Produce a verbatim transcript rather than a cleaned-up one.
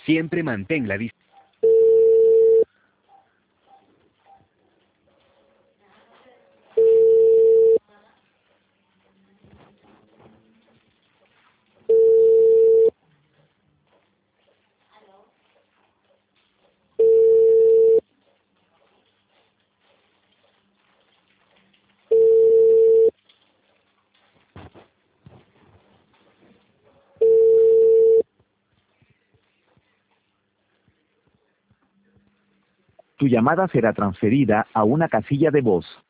Siempre mantén la distancia. Tu llamada será transferida a una casilla de voz.